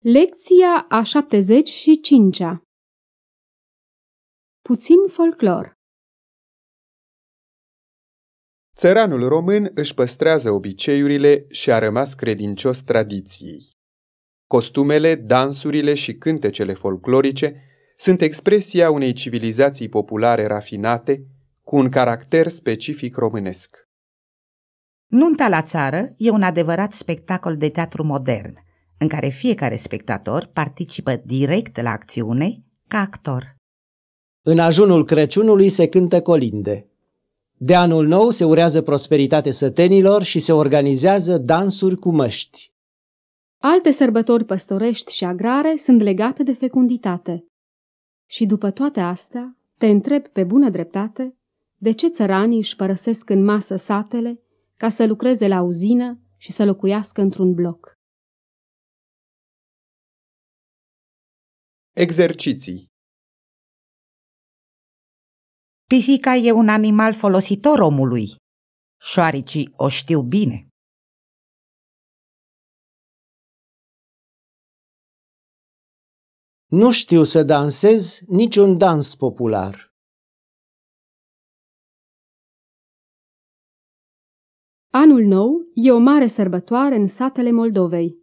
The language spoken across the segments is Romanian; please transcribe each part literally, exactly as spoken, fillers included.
Lecția a șaptezeci și cincea. Puțin folclor. Țăranul român își păstrează obiceiurile și a rămas credincios tradiției. Costumele, dansurile și cântecele folclorice sunt expresia unei civilizații populare rafinate, cu un caracter specific românesc. Nunta la țară e un adevărat spectacol de teatru modern, în care fiecare spectator participă direct la acțiune ca actor. În ajunul Crăciunului se cântă colinde. De anul nou se urează prosperitate sătenilor și se organizează dansuri cu măști. Alte sărbători păstorești și agrare sunt legate de fecunditate. Și după toate astea, te întreb pe bună dreptate, de ce țăranii își părăsesc în masă satele ca să lucreze la uzină și să locuiască într-un bloc? Exerciții. Pisica e un animal folositor omului. Șoaricii o știu bine. Nu știu să dansez niciun dans popular. Anul nou e o mare sărbătoare în satele Moldovei.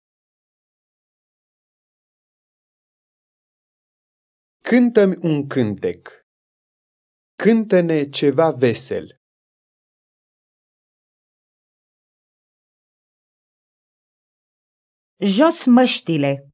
Cântă-mi un cântec. Cântă-ne ceva vesel. Jos măștile!